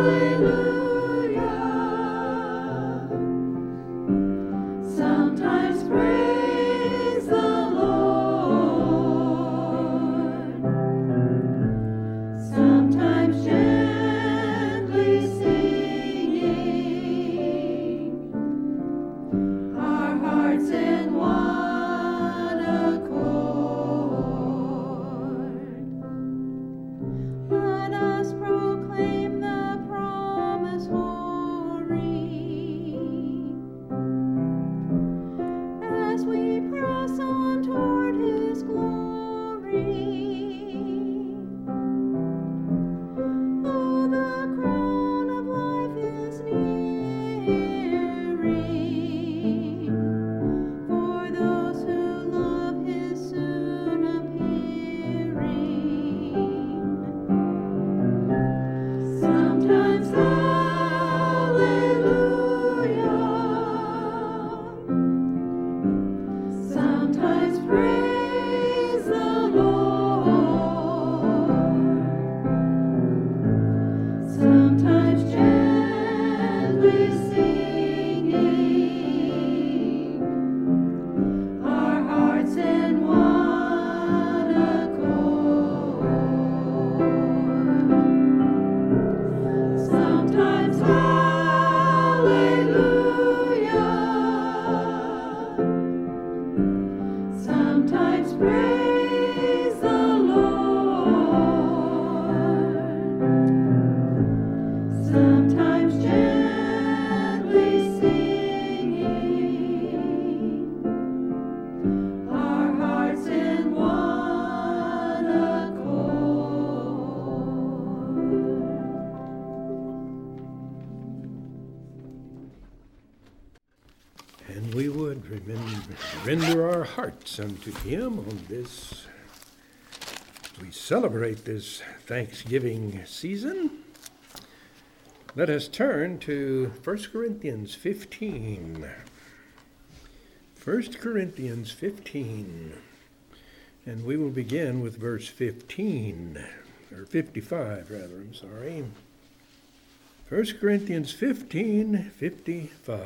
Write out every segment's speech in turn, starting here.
Render our hearts unto Him on this, as we celebrate this Thanksgiving season. Let us turn to 1 Corinthians 15. 1 Corinthians 15. And we will begin with verse 15, or 55 rather, I'm sorry. 1 Corinthians 15, 55.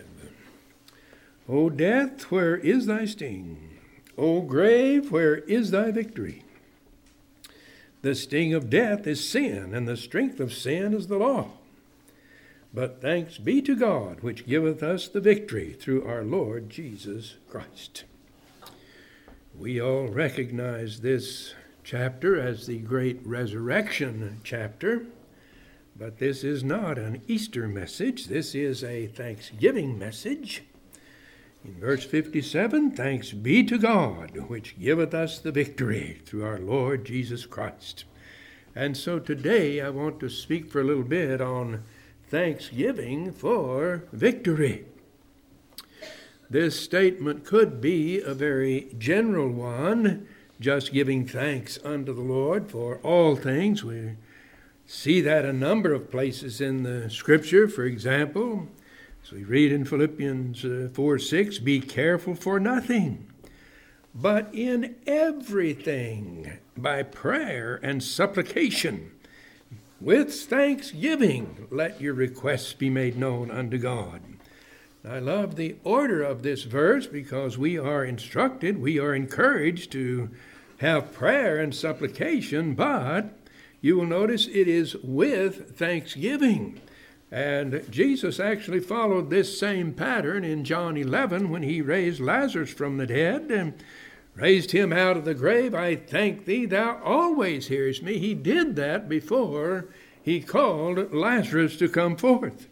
O death, where is thy sting? O grave, where is thy victory? The sting of death is sin, and the strength of sin is the law. But thanks be to God, which giveth us the victory through our Lord Jesus Christ. We all recognize this chapter as the great resurrection chapter, but this is not an Easter message. This is a Thanksgiving message. In verse 57, thanks be to God, which giveth us the victory through our Lord Jesus Christ. And so today I want to speak for a little bit on thanksgiving for victory. This statement could be a very general one, just giving thanks unto the Lord for all things. We see that a number of places in the Scripture. For example, as we read in Philippians 4:6, be careful for nothing, but in everything, by prayer and supplication, with thanksgiving, let your requests be made known unto God. I love the order of this verse because we are instructed, we are encouraged to have prayer and supplication, but you will notice it is with thanksgiving. And Jesus actually followed this same pattern in John 11 when he raised Lazarus from the dead and raised him out of the grave. I thank thee, thou always hearest me. He did that before he called Lazarus to come forth.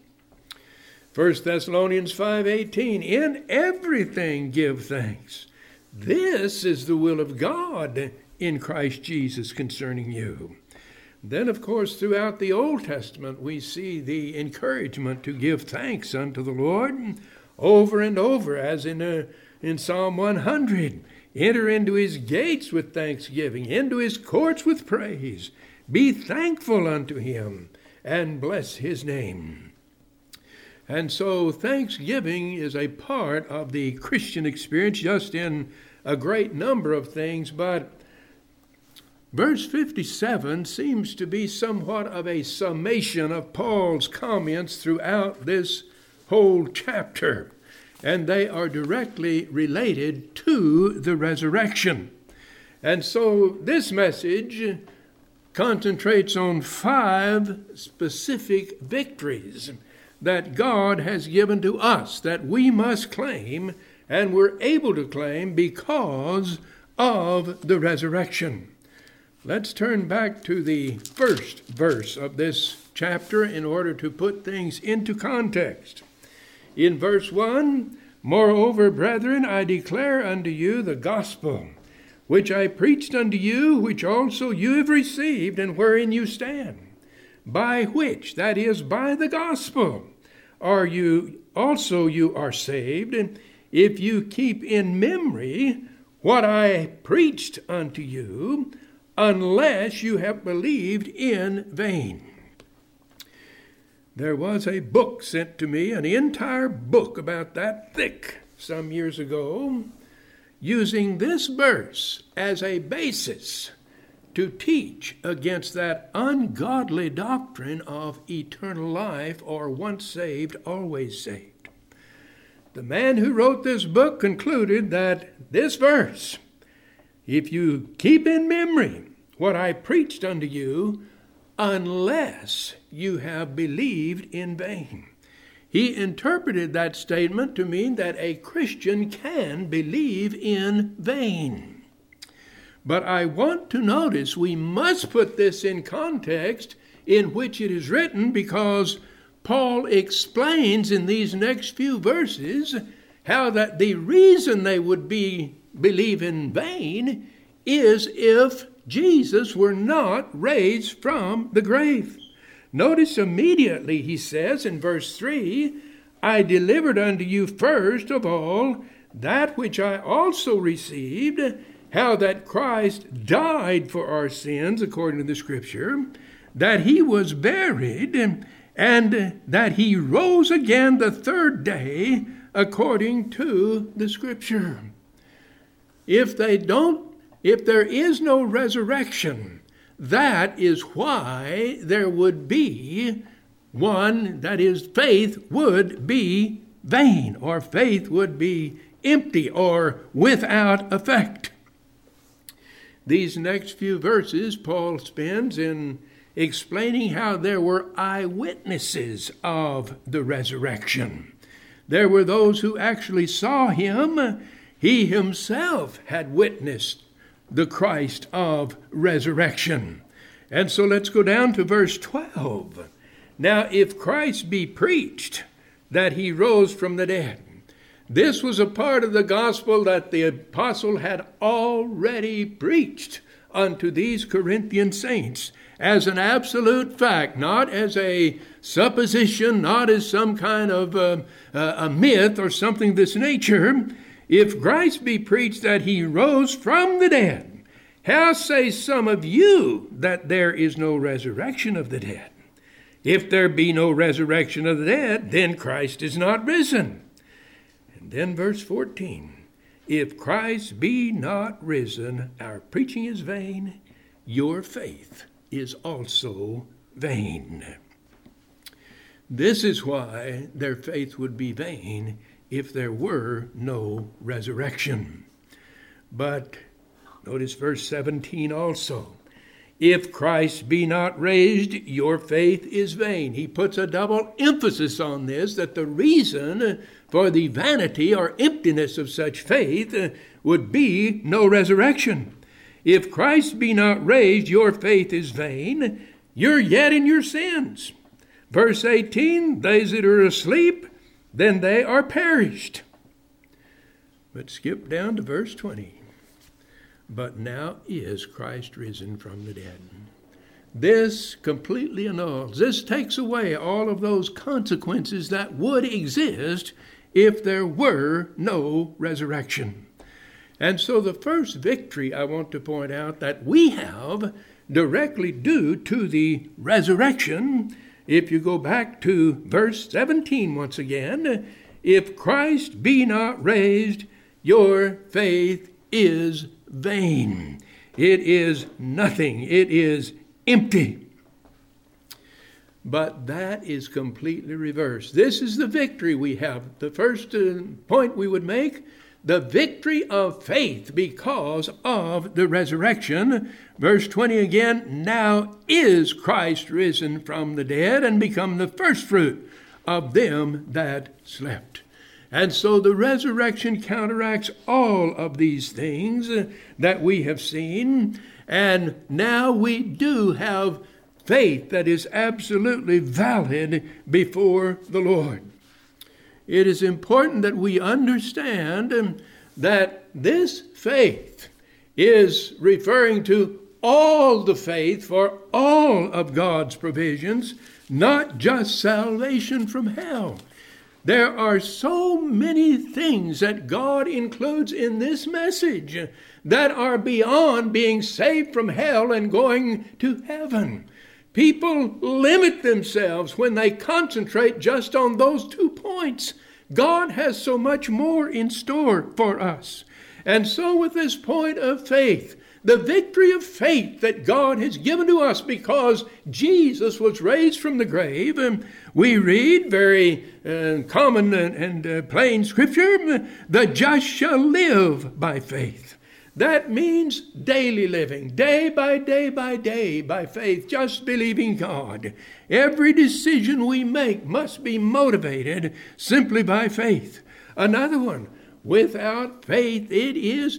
1 Thessalonians 5:18, in everything give thanks. This is the will of God in Christ Jesus concerning you. Then, of course, throughout the Old Testament, we see the encouragement to give thanks unto the Lord over and over, as in Psalm 100. Enter into his gates with thanksgiving, into his courts with praise. Be thankful unto him, and bless his name. And so thanksgiving is a part of the Christian experience, just in a great number of things, but Verse 57 seems to be somewhat of a summation of Paul's comments throughout this whole chapter, and they are directly related to the resurrection. And so this message concentrates on 5 specific victories that God has given to us that we must claim, and we're able to claim because of the resurrection. Let's turn back to the first verse of this chapter in order to put things into context. In verse 1, "Moreover, brethren, I declare unto you the gospel, which I preached unto you, which also you have received, and wherein you stand, by which," that is, by the gospel, you are saved, if you keep in memory what I preached unto you, unless you have believed in vain. There was a book sent to me, an entire book about that thick, some years ago, using this verse as a basis to teach against that ungodly doctrine of eternal life, or once saved, always saved. The man who wrote this book concluded that this verse, "If you keep in memory what I preached unto you, unless you have believed in vain." He interpreted that statement to mean that a Christian can believe in vain. But I want to notice we must put this in context in which it is written, because Paul explains in these next few verses how that the reason they would believe in vain is if Jesus were not raised from the grave. Notice immediately he says in verse 3, "I delivered unto you first of all that which I also received, how that Christ died for our sins according to the Scripture, that he was buried, and that he rose again the 3rd day according to the Scripture." If there is no resurrection, that is why there would be one, that is, faith would be vain, or faith would be empty or without effect. These next few verses Paul spends in explaining how there were eyewitnesses of the resurrection. There were those who actually saw him. He himself had witnessed the Christ of resurrection. And so let's go down to verse 12. "Now, if Christ be preached that he rose from the dead." This was a part of the gospel that the apostle had already preached unto these Corinthian saints as an absolute fact, not as a supposition, not as some kind of a myth or something of this nature. "If Christ be preached that he rose from the dead, how say some of you that there is no resurrection of the dead? If there be no resurrection of the dead, then Christ is not risen." And then verse 14, "If Christ be not risen, our preaching is vain, your faith is also vain." This is why their faith would be vain if there were no resurrection. But notice verse 17 also. "If Christ be not raised, your faith is vain." He puts a double emphasis on this, that the reason for the vanity or emptiness of such faith would be no resurrection. If Christ be not raised, your faith is vain. You're yet in your sins. Verse 18, "They that are asleep, then they are perished." But skip down to verse 20. "But now is Christ risen from the dead." This completely annuls. This takes away all of those consequences that would exist if there were no resurrection. And so the first victory I want to point out that we have directly due to the resurrection, if you go back to verse 17 once again, "If Christ be not raised, your faith is vain." It is nothing. It is empty. But that is completely reversed. This is the victory we have. The first point we would make, the victory of faith because of the resurrection. Verse 20 again, now is Christ risen from the dead and become the firstfruit of them that slept. And so the resurrection counteracts all of these things that we have seen. And now we do have faith that is absolutely valid before the Lord. It is important that we understand that this faith is referring to all the faith for all of God's provisions, not just salvation from hell. There are so many things that God includes in this message that are beyond being saved from hell and going to heaven. People limit themselves when they concentrate just on those 2 points. God has so much more in store for us. And so with this point of faith, the victory of faith that God has given to us because Jesus was raised from the grave, we read very common and plain scripture, the just shall live by faith. That means daily living, day by day by faith, just believing God. Every decision we make must be motivated simply by faith. Another one, without faith it is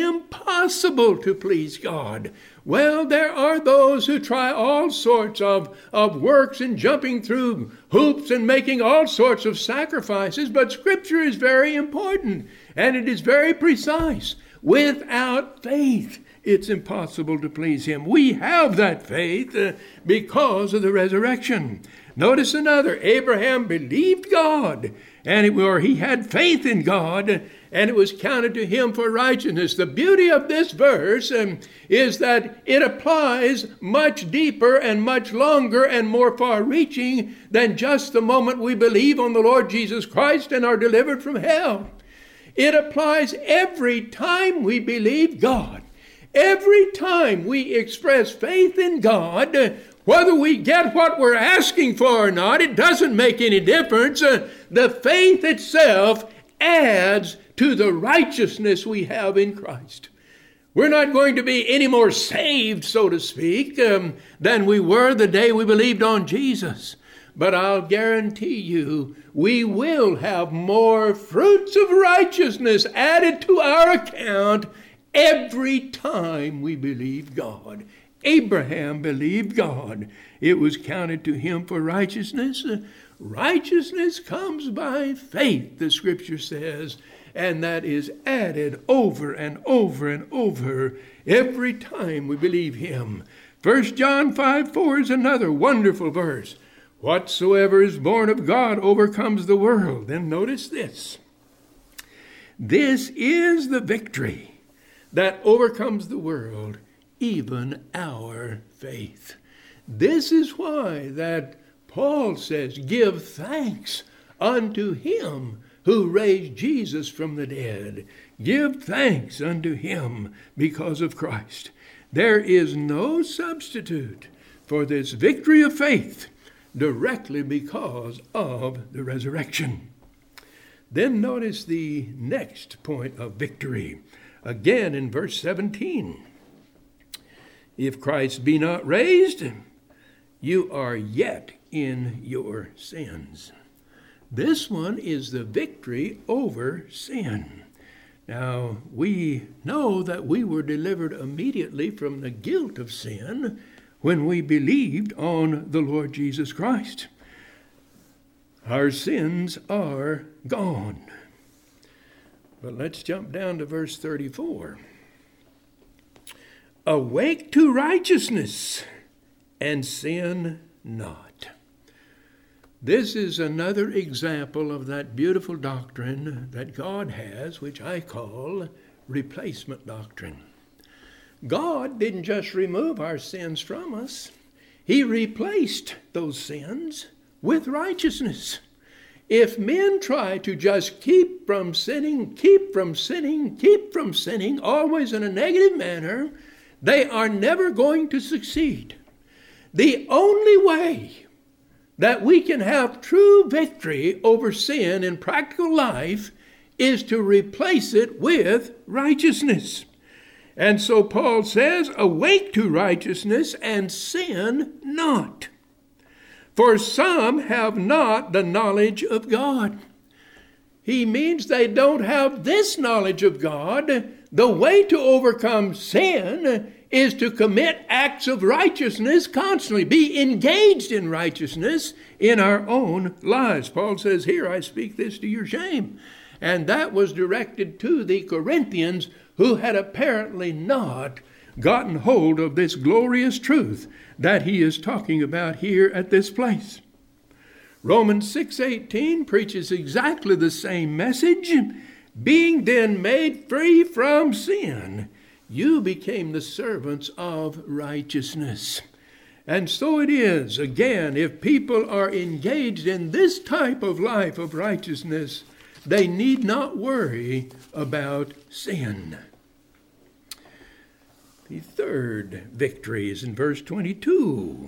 impossible to please God. Well, there are those who try all sorts of works and jumping through hoops and making all sorts of sacrifices, but Scripture is very important and it is very precise. Without faith, it's impossible to please Him. We have that faith because of the resurrection. Notice another. Abraham believed God, he had faith in God, and it was counted to him for righteousness. The beauty of this verse is that it applies much deeper and much longer and more far-reaching than just the moment we believe on the Lord Jesus Christ and are delivered from hell. It applies every time we believe God. Every time we express faith in God, whether we get what we're asking for or not, it doesn't make any difference. The faith itself adds to the righteousness we have in Christ. We're not going to be any more saved, so to speak, than we were the day we believed on Jesus. But I'll guarantee you, we will have more fruits of righteousness added to our account every time we believe God. Abraham believed God. It was counted to him for righteousness. Righteousness comes by faith, the Scripture says, and that is added over and over and over every time we believe Him. 1 John 5:4 is another wonderful verse. Whatsoever is born of God overcomes the world. Then notice this. This is the victory that overcomes the world, even our faith. This is why that Paul says, give thanks unto Him who raised Jesus from the dead. Give thanks unto Him because of Christ. There is no substitute for this victory of faith directly because of the resurrection. Then notice the next point of victory. Again in verse 17. If Christ be not raised, you are yet in your sins. This one is the victory over sin. Now, we know that we were delivered immediately from the guilt of sin when we believed on the Lord Jesus Christ. Our sins are gone. But let's jump down to verse 34. Awake to righteousness and sin not. This is another example of that beautiful doctrine that God has, which I call replacement doctrine. God didn't just remove our sins from us. He replaced those sins with righteousness. If men try to just keep from sinning, always in a negative manner, they are never going to succeed. The only way that we can have true victory over sin in practical life is to replace it with righteousness. And so Paul says, awake to righteousness and sin not. For some have not the knowledge of God. He means they don't have this knowledge of God. The way to overcome sin is to commit acts of righteousness constantly, be engaged in righteousness in our own lives. Paul says, here I speak this to your shame. And that was directed to the Corinthians, who had apparently not gotten hold of this glorious truth that he is talking about here at this place. Romans 6:18 preaches exactly the same message. Being then made free from sin, you became the servants of righteousness. And so it is, again, if people are engaged in this type of life of righteousness, they need not worry about sin. The third victory is in verse 22.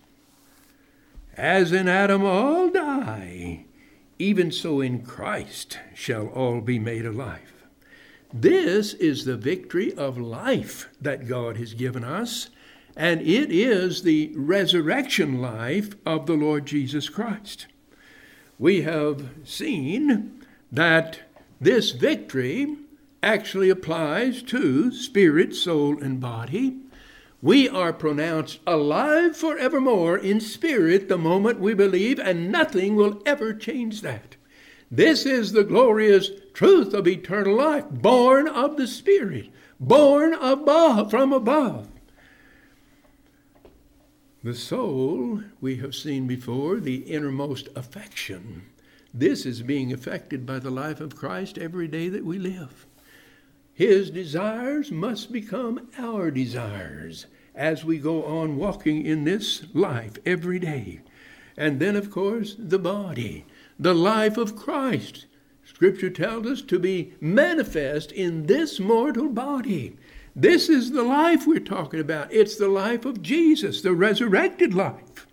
As in Adam all die, even so in Christ shall all be made alive. This is the victory of life that God has given us, and it is the resurrection life of the Lord Jesus Christ. We have seen that this victory actually applies to spirit, soul, and body. We are pronounced alive forevermore in spirit the moment we believe, and nothing will ever change that. This is the glorious truth of eternal life, born of the Spirit, born above, from above. The soul, we have seen before, the innermost affection. This is being affected by the life of Christ every day that we live. His desires must become our desires as we go on walking in this life every day. And then, of course, the body, the life of Christ. Scripture tells us to be manifest in this mortal body. This is the life we're talking about. It's the life of Jesus, the resurrected life.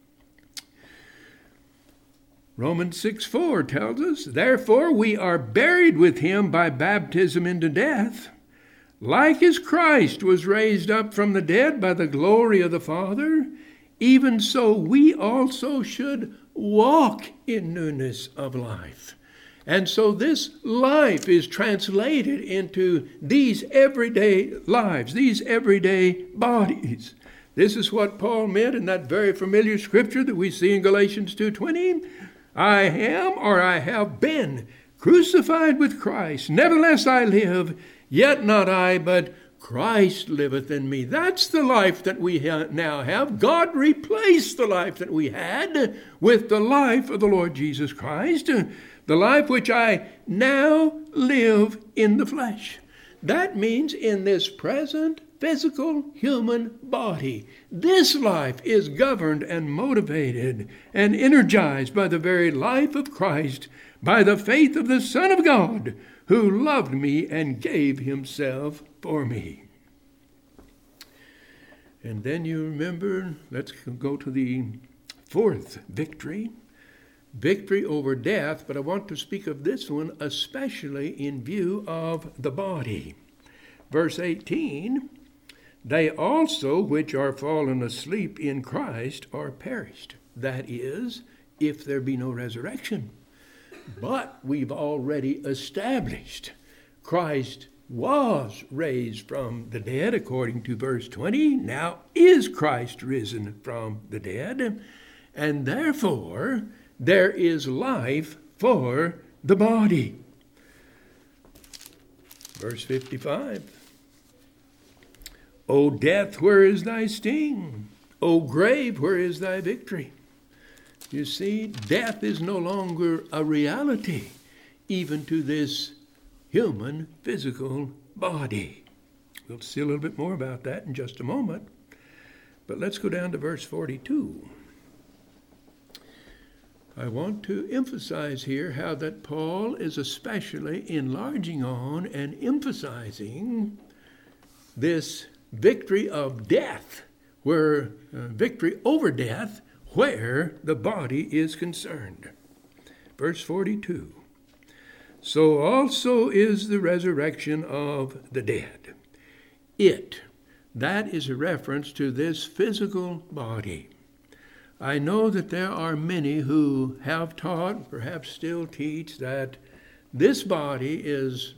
Romans 6:4 tells us, therefore we are buried with him by baptism into death, like as Christ was raised up from the dead by the glory of the Father, even so we also should walk in newness of life. And so this life is translated into these everyday lives, these everyday bodies. This is what Paul meant in that very familiar scripture that we see in Galatians 2:20. I am, or I have been, crucified with Christ. Nevertheless I live, yet not I, but Christ liveth in me. That's the life that we now have. God replaced the life that we had with the life of the Lord Jesus Christ, the life which I now live in the flesh. That means in this present physical human body, this life is governed and motivated and energized by the very life of Christ, by the faith of the Son of God, who loved me and gave himself for me. And then you remember, let's go to the fourth victory, victory over death, but I want to speak of this one especially in view of the body. Verse 18, they also which are fallen asleep in Christ are perished. That is, if there be no resurrection. But we've already established Christ was raised from the dead, according to verse 20. Now is Christ risen from the dead, and therefore there is life for the body. Verse 55. O death, where is thy sting? O grave, where is thy victory? You see, death is no longer a reality, even to this human physical body. We'll see a little bit more about that in just a moment. But let's go down to verse 42. I want to emphasize here how that Paul is especially enlarging on and emphasizing this victory of death, where victory over death, where the body is concerned. Verse 42. So also is the resurrection of the dead. That is a reference to this physical body. I know that there are many who have taught, perhaps still teach, that this body is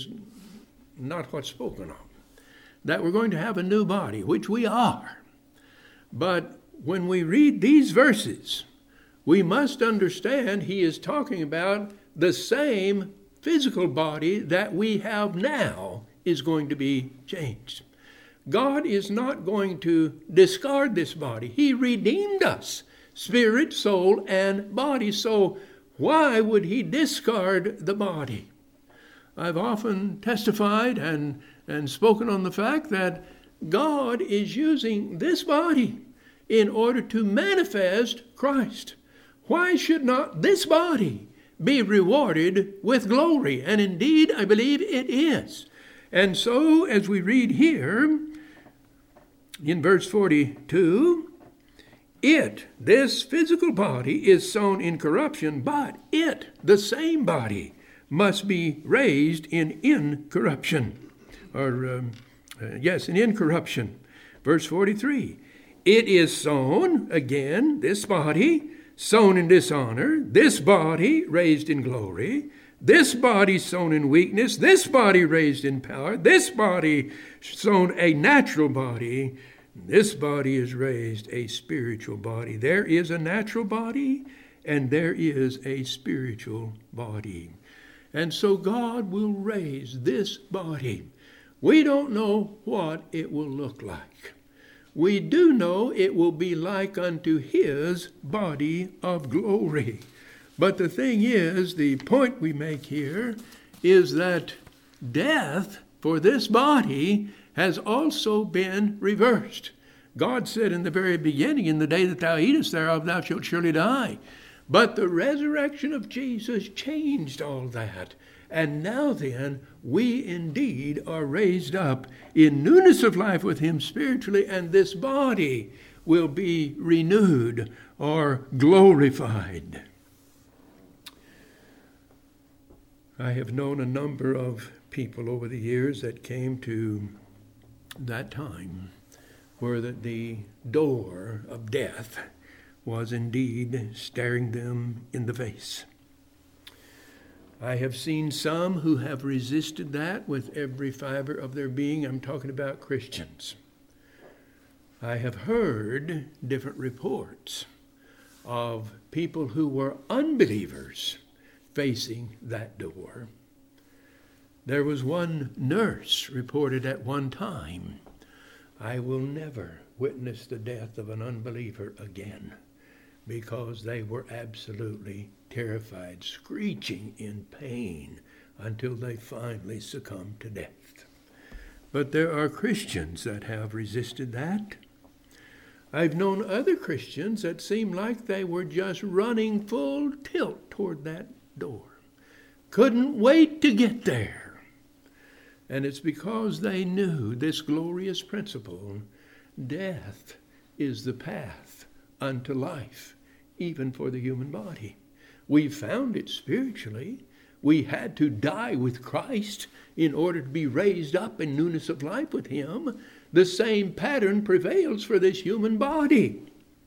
not what's spoken of. That we're going to have a new body, which we are. But when we read these verses, we must understand he is talking about the same physical body that we have now is going to be changed. God is not going to discard this body. He redeemed us, spirit, soul, and body. So why would he discard the body? I've often testified and spoken on the fact that God is using this body in order to manifest Christ. Why should not this body be rewarded with glory? And indeed, I believe it is. And so, as we read here, in verse 42, this physical body is sown in corruption, but the same body, must be raised in incorruption. In incorruption. Verse 43, it is sown, again, this body, sown in dishonor, this body raised in glory, this body sown in weakness, this body raised in power, this body sown a natural body, this body is raised a spiritual body. There is a natural body and there is a spiritual body. And so God will raise this body. We don't know what it will look like. We do know it will be like unto his body of glory. But the thing is, the point we make here is that death for this body has also been reversed. God said in the very beginning, in the day that thou eatest thereof, thou shalt surely die. But the resurrection of Jesus changed all that. And now then, we indeed are raised up in newness of life with him spiritually, and this body will be renewed or glorified. I have known a number of people over the years that came to that time where the door of death was indeed staring them in the face. I have seen some who have resisted that with every fiber of their being. I'm talking about Christians. I have heard different reports of people who were unbelievers facing that door. There was one nurse reported at one time, I will never witness the death of an unbeliever again, because they were absolutely terrified, screeching in pain until they finally succumbed to death. But there are Christians that have resisted that. I've known other Christians that seemed like they were just running full tilt toward that door. Couldn't wait to get there. And it's because they knew this glorious principle, death is the path unto life, even for the human body. We found it spiritually. We had to die with Christ in order to be raised up in newness of life with him. The same pattern prevails for this human body.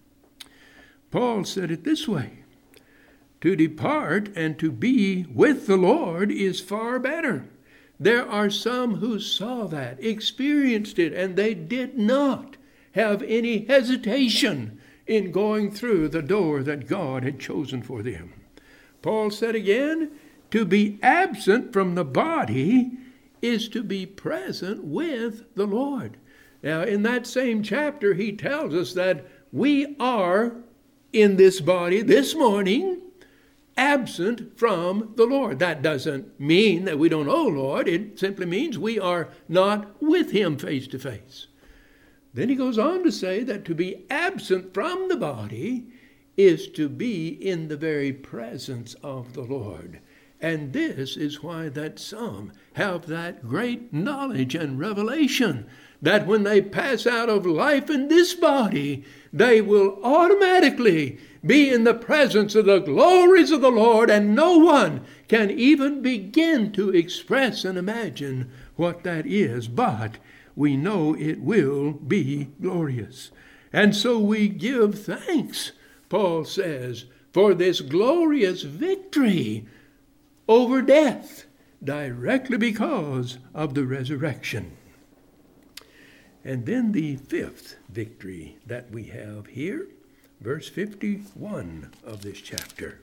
Paul said it this way, to depart and to be with the Lord is far better. There are some who saw that, experienced it, and they did not have any hesitation in going through the door that God had chosen for them. Paul said again, to be absent from the body is to be present with the Lord. Now, in that same chapter, he tells us that we are in this body this morning absent from the Lord. That doesn't mean that we don't know Lord. It simply means we are not with him face to face. Then he goes on to say that to be absent from the body is to be in the very presence of the Lord. And this is why that some have that great knowledge and revelation that when they pass out of life in this body, they will automatically be in the presence of the glories of the Lord, and no one can even begin to express and imagine what that is. But we know it will be glorious. And so we give thanks, Paul says, for this glorious victory over death, directly because of the resurrection. And then the fifth victory that we have here, verse 51 of this chapter.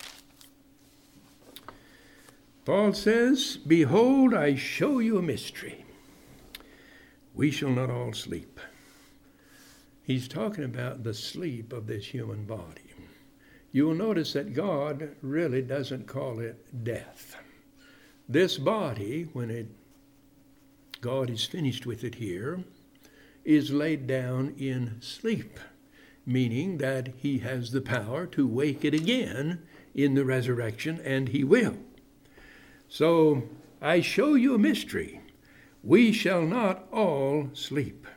Paul says, "Behold, I show you a mystery. We shall not all sleep." He's talking about the sleep of this human body. You will notice that God really doesn't call it death. This body, when God is finished with it here, is laid down in sleep, meaning that he has the power to wake it again in the resurrection, and he will. So, I show you a mystery. We shall not all sleep.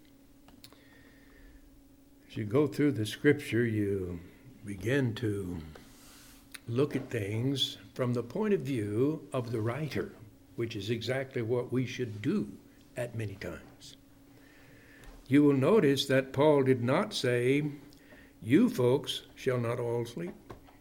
As you go through the scripture, you begin to look at things from the point of view of the writer, which is exactly what we should do at many times. You will notice that Paul did not say, "You folks shall not all sleep."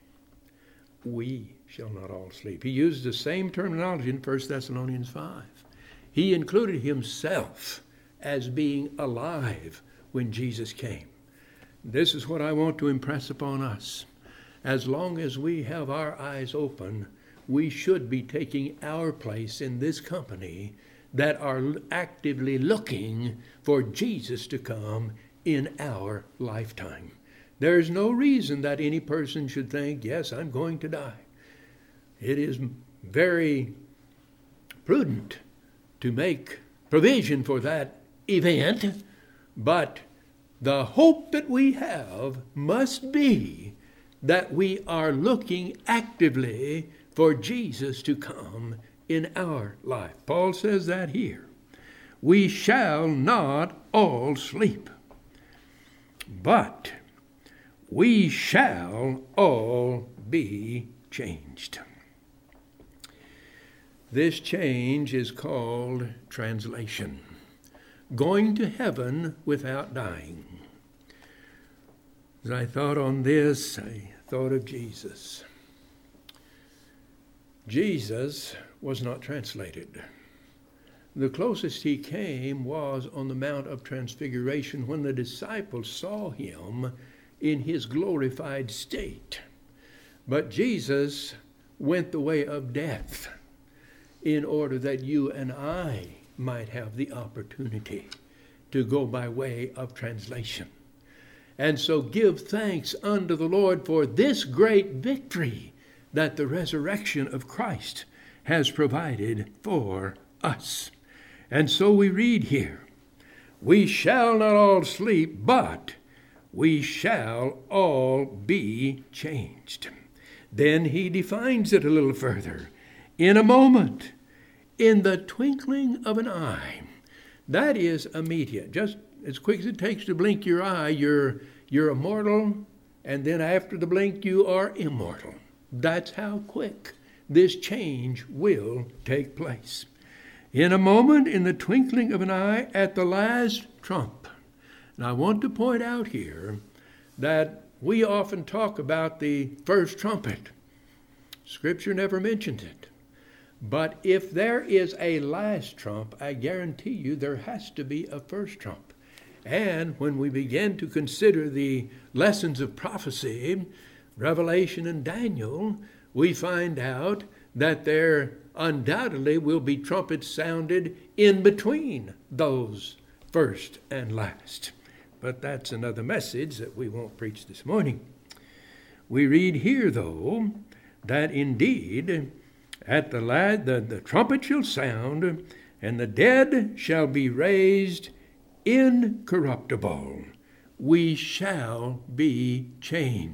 We shall not all sleep. He used the same terminology in 1 Thessalonians 5. He included himself as being alive when Jesus came. This is what I want to impress upon us. As long as we have our eyes open, we should be taking our place in this company that are actively looking for Jesus to come in our lifetime. There is no reason that any person should think, "Yes, I'm going to die." It is very prudent to make provision for that event, but the hope that we have must be that we are looking actively for Jesus to come in our life. Paul says that here. We shall not all sleep, but we shall all be changed. This change is called translation. Going to heaven without dying. As I thought on this, I thought of Jesus. Jesus was not translated. The closest he came was on the Mount of Transfiguration when the disciples saw him in his glorified state. But Jesus went the way of death in order that you and I might have the opportunity to go by way of translation. And so give thanks unto the Lord for this great victory that the resurrection of Christ has provided for us. And so we read here, we shall not all sleep, but we shall all be changed. Then he defines it a little further. In a moment, in the twinkling of an eye. That is immediate. Just as quick as it takes to blink your eye, you're immortal, and then after the blink, you are immortal. That's how quick this change will take place. In a moment, in the twinkling of an eye, at the last trump. And I want to point out here that we often talk about the first trumpet. Scripture never mentions it. But if there is a last trump, I guarantee you there has to be a first trump. And when we begin to consider the lessons of prophecy, Revelation and Daniel, we find out that there undoubtedly will be trumpets sounded in between those first and last. But that's another message that we won't preach this morning. We read here, though, that indeed at the trumpet shall sound, and the dead shall be raised incorruptible. We shall be changed.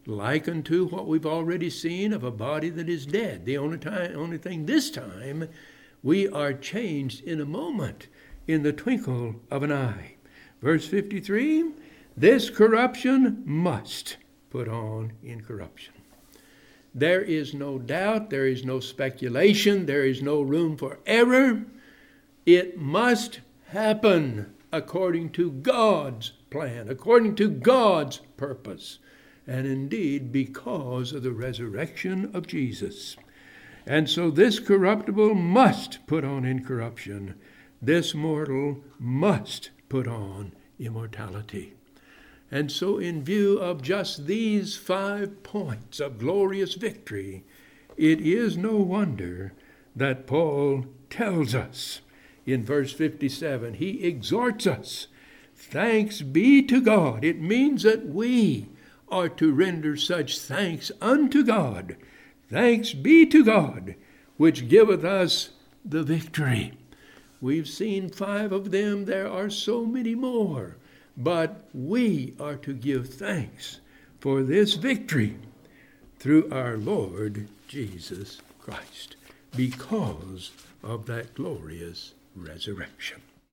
like unto what we've already seen of a body that is dead. The only thing this time, we are changed in a moment, in the twinkle of an eye. Verse 53, this corruption must put on incorruption. There is no doubt, there is no speculation, there is no room for error. It must happen according to God's plan, according to God's purpose, and indeed because of the resurrection of Jesus. And so this corruptible must put on incorruption. This mortal must put on immortality. And so in view of just these 5 points of glorious victory, it is no wonder that Paul tells us in verse 57, he exhorts us, thanks be to God. It means that we are to render such thanks unto God. Thanks be to God, which giveth us the victory. We've seen 5 of them. There are so many more. But we are to give thanks for this victory through our Lord Jesus Christ, because of that glorious resurrection.